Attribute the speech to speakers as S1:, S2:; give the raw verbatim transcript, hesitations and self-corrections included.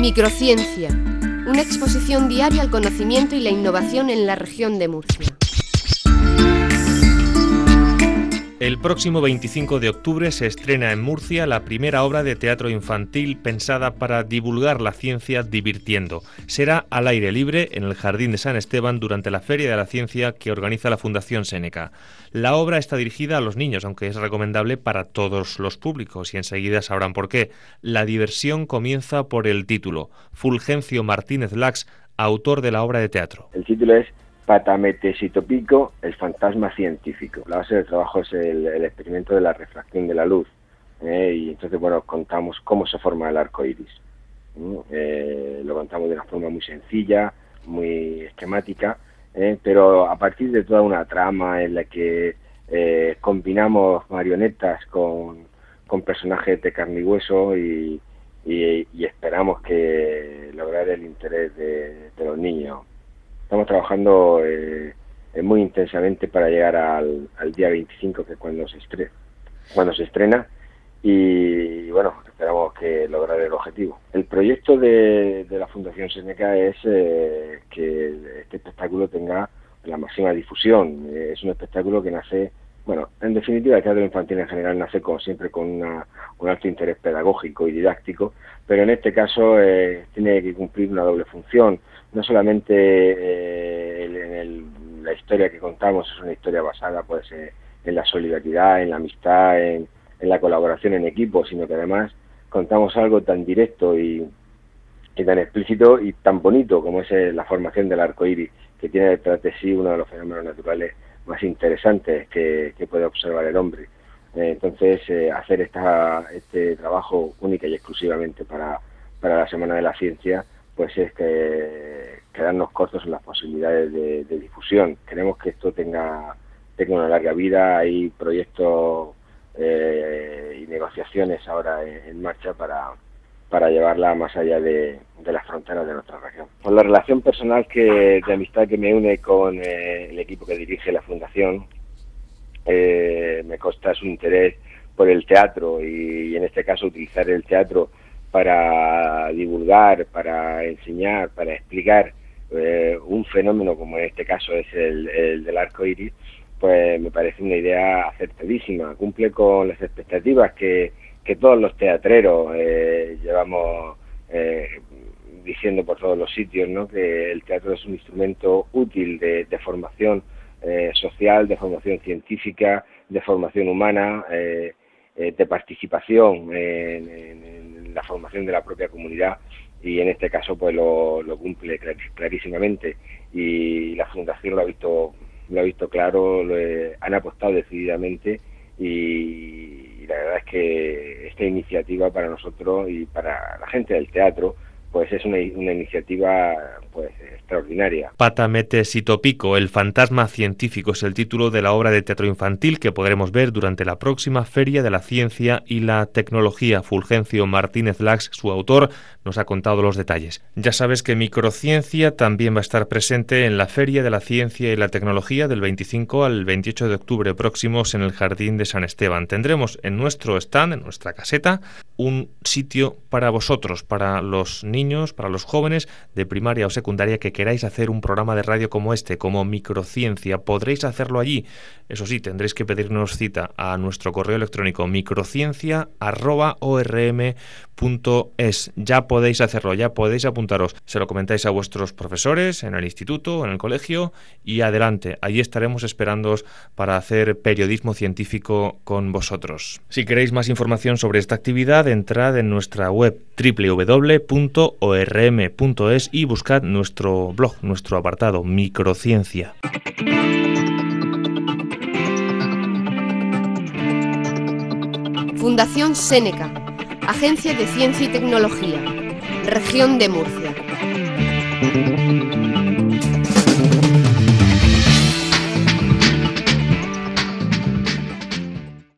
S1: Microciencia, una exposición diaria al conocimiento y la innovación en la región de Murcia.
S2: El próximo veinticinco de octubre se estrena en Murcia la primera obra de teatro infantil pensada para divulgar la ciencia divirtiendo. Será al aire libre en el Jardín de San Esteban durante la Feria de la Ciencia que organiza la Fundación Seneca. La obra está dirigida a los niños, aunque es recomendable para todos los públicos, y enseguida sabrán por qué. La diversión comienza por el título. Fulgencio Martínez Lax, autor de la obra de teatro.
S3: El título es Patametesitopico, el fantasma científico. La base del trabajo es el, el experimento de la refracción de la luz. ¿eh? Y entonces, bueno, contamos cómo se forma el arco iris. ¿eh? Lo contamos de una forma muy sencilla, muy esquemática, ¿eh? pero a partir de toda una trama en la que eh, combinamos marionetas con, con personajes de carne y hueso y, y, y esperamos que lograr el interés de, de los niños. Estamos trabajando eh, muy intensamente para llegar al, al día veinticinco, que es cuando se estrena, cuando se estrena y, y bueno, esperamos que lograr el objetivo. El proyecto de, de la Fundación Seneca es eh, que este espectáculo tenga la máxima difusión. Eh, es un espectáculo que nace, bueno, en definitiva el teatro infantil en general nace como siempre con una, un alto interés pedagógico y didáctico, pero en este caso eh, tiene que cumplir una doble función. No solamente eh, en el, la historia que contamos es una historia basada pues eh, en la solidaridad, en la amistad, en, en la colaboración en equipo, sino que además contamos algo tan directo y, y tan explícito y tan bonito como es eh, la formación del arco iris, que tiene detrás de sí uno de los fenómenos naturales más interesantes que, que puede observar el hombre. Eh, entonces, eh, hacer esta, este trabajo única y exclusivamente para, para la Semana de la Ciencia, pues es que quedarnos cortos en las posibilidades de, de difusión. Queremos que esto tenga, tenga una larga vida. Hay proyectos eh, y negociaciones ahora en, en marcha para, para llevarla más allá de, de las fronteras de nuestra región. Por la relación personal que, de amistad que me une con eh, el equipo que dirige la Fundación, eh, me consta su interés por el teatro y, y en este caso utilizar el teatro para divulgar, para enseñar, para explicar eh, un fenómeno como en este caso es el, el del arco iris, pues me parece una idea acertadísima, cumple con las expectativas que, que todos los teatreros eh, llevamos eh, diciendo por todos los sitios, ¿no? Que el teatro es un instrumento útil de, de formación eh, social, de formación científica, de formación humana, eh, eh, de participación en, en, en la formación de la propia comunidad, y en este caso pues lo, lo cumple clar, clarísimamente, y la Fundación lo ha visto lo ha visto claro, lo he, han apostado decididamente y, y la verdad es que esta iniciativa para nosotros y para la gente del teatro pues es una, una iniciativa pues extraordinaria.
S2: Patametesitopico, el fantasma científico, es el título de la obra de teatro infantil que podremos ver durante la próxima Feria de la Ciencia y la Tecnología. Fulgencio Martínez Lax, su autor, nos ha contado los detalles. Ya sabes que Microciencia también va a estar presente en la Feria de la Ciencia y la Tecnología del veinticinco al veintiocho de octubre próximos en el Jardín de San Esteban. Tendremos en nuestro stand, en nuestra caseta, un sitio para vosotros, para los niños, para los jóvenes de primaria o secundaria que queráis hacer un programa de radio como este, como Microciencia. Podréis hacerlo allí. Eso sí, tendréis que pedirnos cita a nuestro correo electrónico microciencia arroba orm punto es. Ya podéis hacerlo, ya podéis apuntaros. Se lo comentáis a vuestros profesores en el instituto, en el colegio, y adelante. Allí estaremos esperándoos para hacer periodismo científico con vosotros. Si queréis más información sobre esta actividad, entrad en nuestra web doble u doble u doble u punto orm punto es y buscad nuestro blog, nuestro apartado Microciencia.
S1: Fundación Seneca, Agencia de Ciencia y Tecnología, Región de Murcia.